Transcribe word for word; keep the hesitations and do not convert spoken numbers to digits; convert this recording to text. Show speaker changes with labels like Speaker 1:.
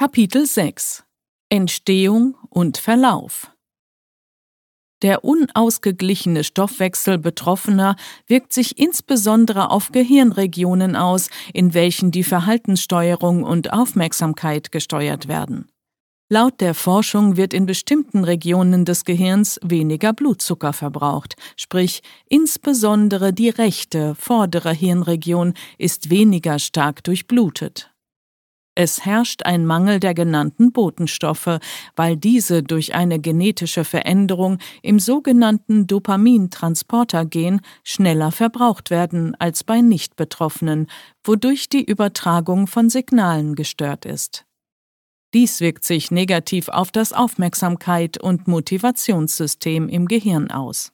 Speaker 1: Kapitel sechs: Entstehung und Verlauf. Der unausgeglichene Stoffwechsel Betroffener wirkt sich insbesondere auf Gehirnregionen aus, in welchen die Verhaltenssteuerung und Aufmerksamkeit gesteuert werden. Laut der Forschung wird in bestimmten Regionen des Gehirns weniger Blutzucker verbraucht, sprich insbesondere die rechte, vordere Hirnregion ist weniger stark durchblutet. Es herrscht ein Mangel der genannten Botenstoffe, weil diese durch eine genetische Veränderung im sogenannten Dopamintransportergen schneller verbraucht werden als bei Nicht-Betroffenen, wodurch die Übertragung von Signalen gestört ist. Dies wirkt sich negativ auf das Aufmerksamkeit- und Motivationssystem im Gehirn aus.